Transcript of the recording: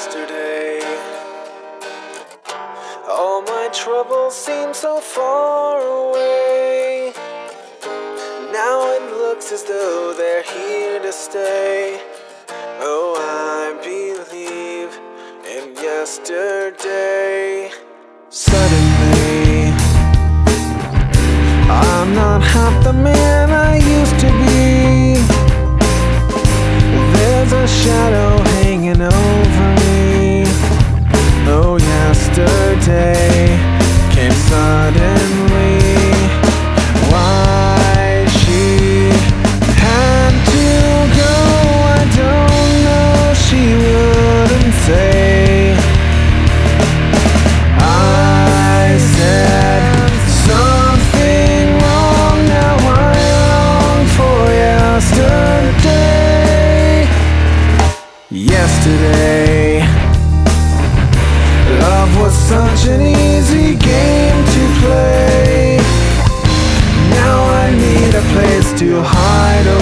yesterday. All my troubles seem so far away. Now it looks as though they're here to stay. Oh, I believe in yesterday. Suddenly, I'm not half the man I used to be. There's a shadow hanging over me. Oh, yesterday came suddenly. Why she had to go, I don't know, she wouldn't say. I said something wrong, now I long for yesterday. Yesterday, love was such an easy game to play. Now I need a place to hide away.